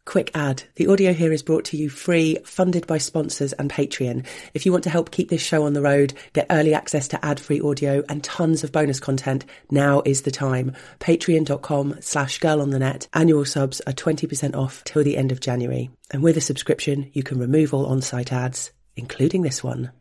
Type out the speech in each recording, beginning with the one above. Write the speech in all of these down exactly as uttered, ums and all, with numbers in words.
Quick ad. The audio here is brought to you free, funded by sponsors and Patreon. If you want to help keep this show on the road, get early access to ad-free audio and tons of bonus content, now is the time. Patreon.com slash girl on the net. Annual subs are twenty percent off till the end of January. And with a subscription, you can remove all on-site ads, including this one.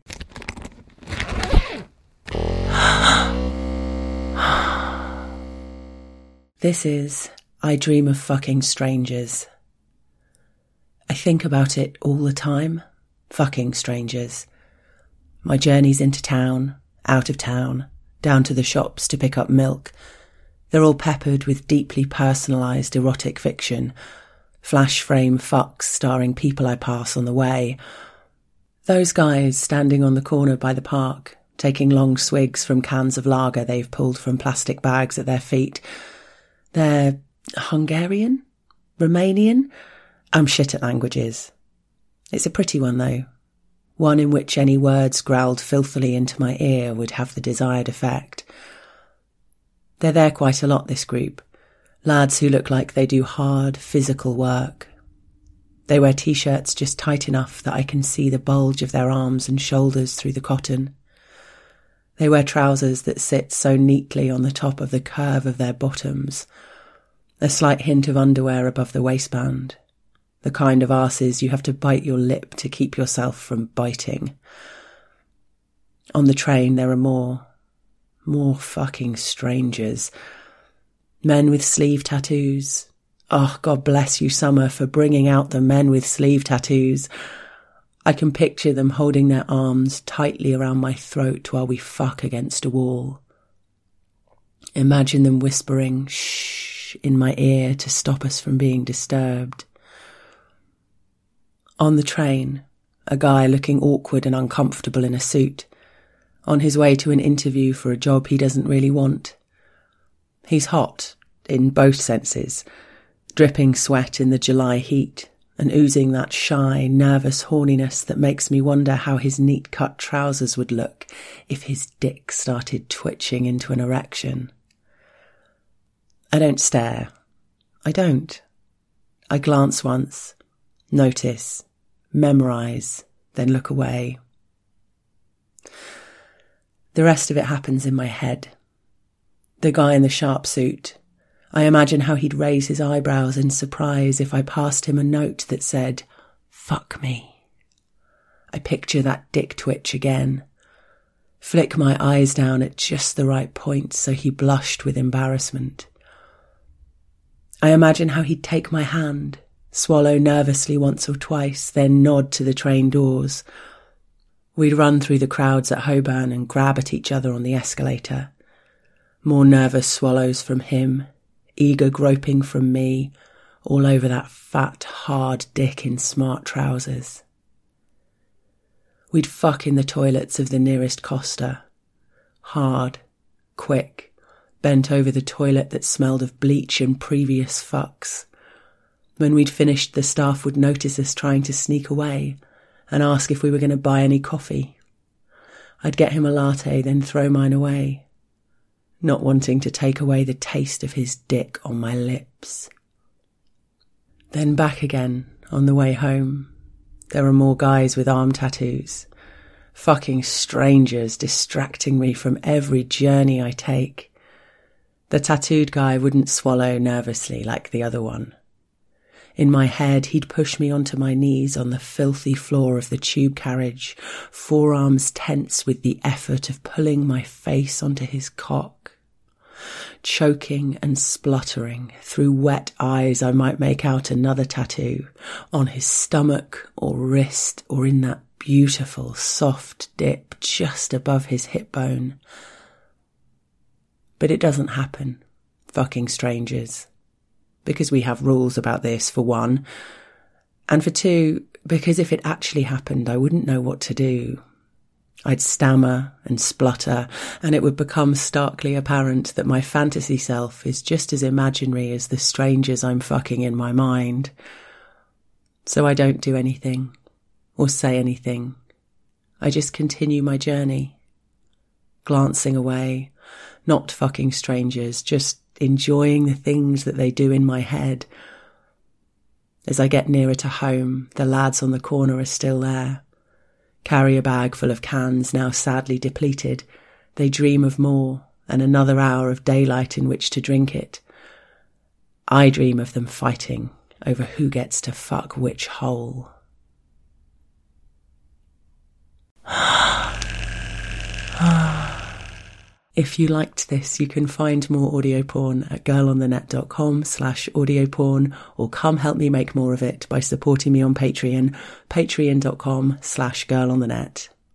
This is I Dream of Fucking Strangers. I think about it all the time. Fucking strangers. My journeys into town, out of town, down to the shops to pick up milk. They're all peppered with deeply personalised erotic fiction. Flash frame fucks starring people I pass on the way. Those guys standing on the corner by the park, taking long swigs from cans of lager they've pulled from plastic bags at their feet. They're Hungarian? Romanian? I'm shit at languages. It's a pretty one, though. One in which any words growled filthily into my ear would have the desired effect. They're there quite a lot, this group. Lads who look like they do hard, physical work. They wear t-shirts just tight enough that I can see the bulge of their arms and shoulders through the cotton. They wear trousers that sit so neatly on the top of the curve of their bottoms. A slight hint of underwear above the waistband. The kind of arses you have to bite your lip to keep yourself from biting. On the train there are more, more fucking strangers. Men with sleeve tattoos. Oh, God bless you, Summer, for bringing out the men with sleeve tattoos. I can picture them holding their arms tightly around my throat while we fuck against a wall. Imagine them whispering shh in my ear to stop us from being disturbed. On the train, a guy looking awkward and uncomfortable in a suit, on his way to an interview for a job he doesn't really want. He's hot, in both senses, dripping sweat in the July heat, and oozing that shy, nervous horniness that makes me wonder how his neat-cut trousers would look if his dick started twitching into an erection. I don't stare. I don't. I glance once, notice, memorise, then look away. The rest of it happens in my head. The guy in the sharp suit. I imagine how he'd raise his eyebrows in surprise if I passed him a note that said, "Fuck me." I picture that dick twitch again. Flick my eyes down at just the right point so he blushed with embarrassment. I imagine how he'd take my hand, swallow nervously once or twice, then nod to the train doors. We'd run through the crowds at Holborn and grab at each other on the escalator. More nervous swallows from him, eager groping from me, all over that fat, hard dick in smart trousers. We'd fuck in the toilets of the nearest Costa. Hard, quick, bent over the toilet that smelled of bleach and previous fucks. When we'd finished, the staff would notice us trying to sneak away and ask if we were going to buy any coffee. I'd get him a latte, then throw mine away, not wanting to take away the taste of his dick on my lips. Then back again, on the way home. There are more guys with arm tattoos. Fucking strangers distracting me from every journey I take. The tattooed guy wouldn't swallow nervously like the other one. In my head, he'd push me onto my knees on the filthy floor of the tube carriage, forearms tense with the effort of pulling my face onto his cock. Choking and spluttering, through wet eyes I might make out another tattoo, on his stomach or wrist or in that beautiful soft dip just above his hip bone. But it doesn't happen, fucking strangers. Because we have rules about this, for one. And for two, because if it actually happened, I wouldn't know what to do. I'd stammer and splutter, and it would become starkly apparent that my fantasy self is just as imaginary as the strangers I'm fucking in my mind. So I don't do anything, or say anything. I just continue my journey, glancing away, not fucking strangers, just enjoying the things that they do in my head. As I get nearer to home, the lads on the corner are still there. Carrier bag full of cans now sadly depleted. They dream of more, and another hour of daylight in which to drink it. I dream of them fighting over who gets to fuck which hole. If you liked this, you can find more audio porn at girlonthenet.com slash audio porn, or come help me make more of it by supporting me on Patreon, patreon.com slash girlonthenet.